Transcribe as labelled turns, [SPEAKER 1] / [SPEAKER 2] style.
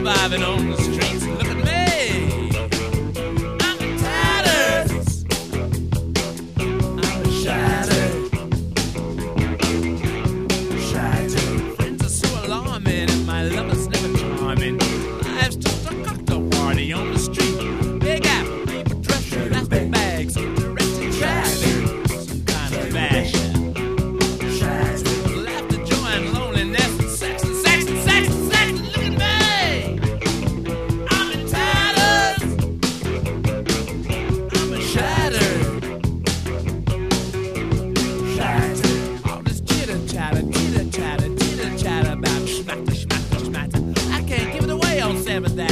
[SPEAKER 1] surviving on the streets. Look at me. I'm in tatters. I'm shattered. Shattered. Friends are so alarming and my lover's never charming. Life's just a cocktail party on the street. Big apple, people dressed in plastic bags, directed traffic, some kind of fashion. Laughter, joy, and loneliness, and sex, and sex, and sex, and sex. Look at me. I'm in tatters. I'm shattered. Shattered. All this chitter-chatter, chitter-chatter, chitter-chatter about schmatter, schmatter, schmatter. I can't give it away on 7th Avenue.